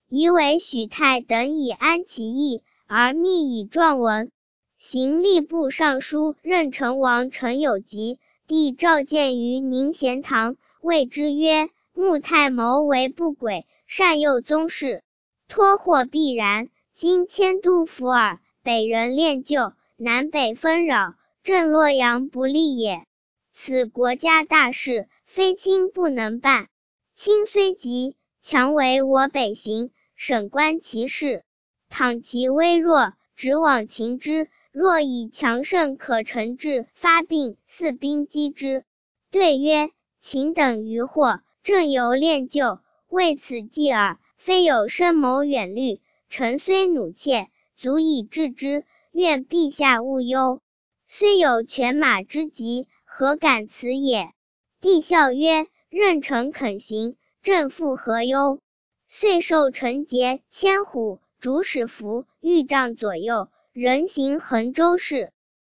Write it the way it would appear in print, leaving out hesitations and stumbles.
疑为许泰等以安其意，而密以状文。行吏部尚书任成王陈有疾，帝召见于宁贤堂，谓之曰：穆太谋为不轨，善诱宗室，托祸必然。今迁都伏尔，北人恋旧，南北纷扰，镇洛阳不利也。此国家大事，非卿不能办。卿虽急，强为我北行，审观其事。倘其微弱，直往擒之；若以强盛可乘之，发病，四兵击之。对曰：秦等于祸，正由恋旧，为此计耳，非有深谋远虑。臣虽怒切，足以制之，愿陛下勿忧。虽有犬马之急，何敢辞也？帝笑曰：任臣肯行，朕复何忧？遂授臣节千户，主使服，御帐左右，人行衡州事。